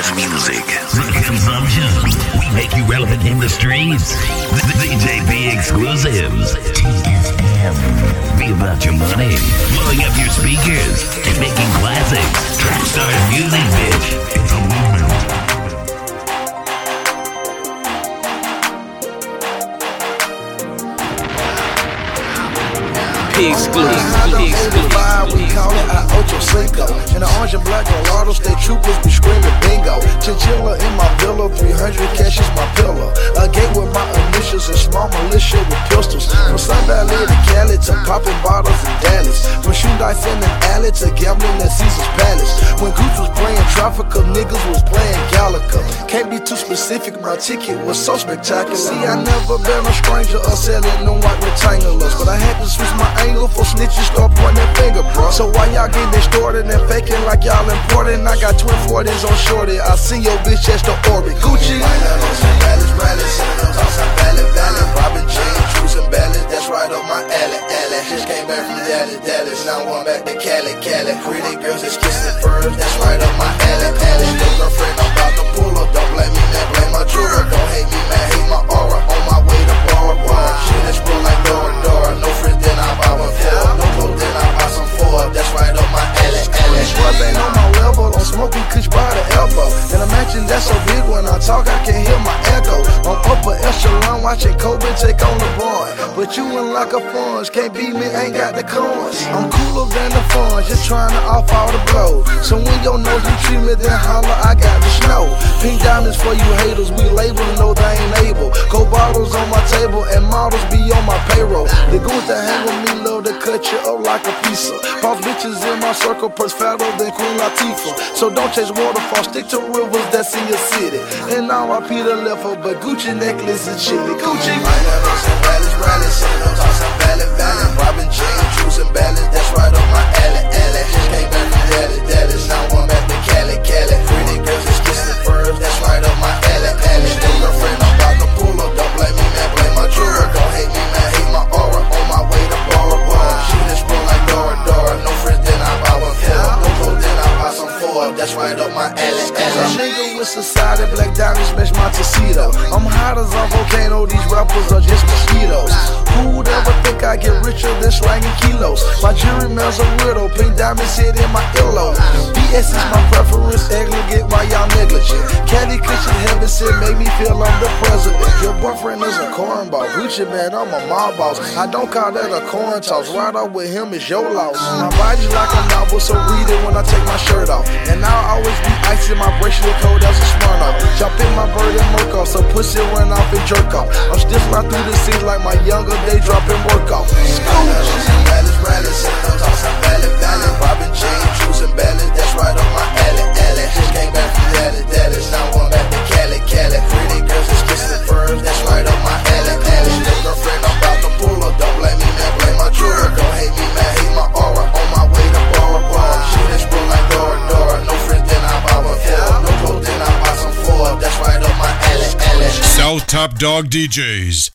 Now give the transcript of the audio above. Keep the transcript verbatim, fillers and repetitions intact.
best music. The consumption. We make you relevant in the streets. The D J B exclusives. T S M. Be about your money. Blowing up your speakers and making classics. Trackstar music, bitch. It's a movement. Exclusive. We call it our Ocho Cinco. In the orange and black Colorado, state troopers be screaming bingo. Chinchilla in my villa, three hundred cash is my pillow. A gate with my initials and small militia with pistols. From Sun Valley to Cali to popping bottles in Dallas. From shooting dice in an alley to gambling at Caesar's Palace. When Gooch was playing Trafficker, niggas was playing Galaga. Can't be too specific, my ticket was so spectacular. See, I never been a stranger or selling no white rectangulars, but I had to switch my angle for snitches start pointing their finger, bro. So why y'all getting distorted and faking like y'all important? I got twin forties on shorty. I see your bitch as the orbit. Gucci. Rallies, rallies, outside Valley, Valley. Robin James, choosing balance. That's right on my alley, alley. Just came back from Dallas, Dallas. Now I'm back to Cali, Cali. Pretty girls is kissing first. That's right on my alley, alley. Your girlfriend, I'm about to pull up. Don't blame me, man, blame my jeweler. Don't hate me, man, hate my aura. On my way to bar, bar. Shit is real like Dora, Dora. No friends, then I buy one for. No clothes, then I buy some for. That's right on my alley, alley. Scrub ain't on my level. I'm smoking kush by the elbow. And imagine that's so big when I talk, I can hear my echo. I'm upper echelon watching Kobe take on the board. But you in like a funds, can't beat me, ain't got the coins. I'm cooler than the funds, just trying to off all the blows. So when your nose you treat me, then holler, I got the snow. Pink diamonds for you haters, we label, know they ain't able. Cold bottles on my table and models be on my payroll. The goons that hang with me love to cut you up like a pizza. Boss bitches in my circle, purse fatter than Queen Latifah. So don't chase waterfalls, stick to rivers that's in your city. And now I Peter left her, but Gucci necklace and chili. Gucci. Rallies, rallies, outside Valley, Valley. Robin James, choosing balance. That's right on my alley, alley. Came back from Dallas, Dallas. Now I'm back to Cali, Cali. Pretty girls is kissing first. That's right on my alley, alley. Your girlfriend, I'm about to pull up. Don't blame me, man, blame my jeweler. Don't hate me, man, hate my aura. On my way to Bora Bora. Shit is real like Dora, Dora. No friends, then I buy one for. No clothes, then I buy some for. That's right on my alley, alley. Nigga with society, black diamonds match my tuxedo. I'm hot as a volcano. These rappers are just mosquitoes. Who would ever think I get richer than slanging kilos? My jury man's a weirdo. Pink diamonds hit in my earlobe. B S is my preference. Egligate while y'all negligent. Caddy cushion heaven said make me feel I'm the president. Your boyfriend is a cornball. Gucci man, I'm a mob boss. I don't call that a corn toss. Right up with him is your loss. My body's like a novel, so read it when I take my shirt off. And I'll always be icy. My bracelet cold as a Smirnoff. Jump in my bird and murk off, so pussy run off and jerk off. I'm still flying through the scene like my younger day dropping work off. Rallies, rallies, outside Valley, Valley. Robin James, choosing balance. That's right on my alley, alley. Just came back from Dallas, Dallas. Now I'm back to Cali, Cali. Pretty girls is kissing first. That's right on my alley, alley. Your girlfriend, I'm about to pull up. Don't blame me, man, blame my jeweler. Don't hate me, man, hate my aura. On my way to Bora Bora. Shit is real like Dora, Dora. No friends, then I buy one for. No clothes, then I buy some for. That's right on my alley, alley. South Top Dog D Js.